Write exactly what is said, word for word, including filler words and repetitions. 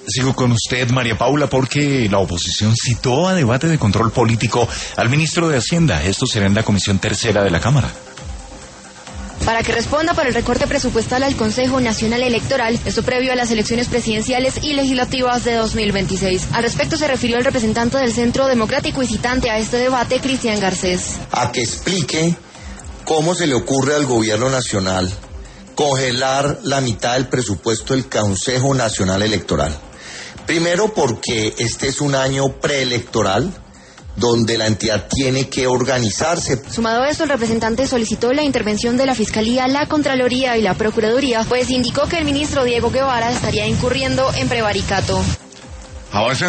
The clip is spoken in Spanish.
Sigo con usted, María Paula, porque la oposición citó a debate de control político al ministro de Hacienda. Esto será en la Comisión Tercera de la Cámara. Para que responda por el recorte presupuestal al Consejo Nacional Electoral, esto previo a las elecciones presidenciales y legislativas de dos mil veintiséis. Al respecto se refirió el representante del Centro Democrático y citante a este debate, Cristian Garcés. A que explique cómo se le ocurre al gobierno nacional congelar la mitad del presupuesto del Consejo Nacional Electoral. Primero porque este es un año preelectoral, donde la entidad tiene que organizarse. Sumado a esto, el representante solicitó la intervención de la Fiscalía, la Contraloría y la Procuraduría, pues indicó que el ministro Diego Guevara estaría incurriendo en prevaricato. Avanza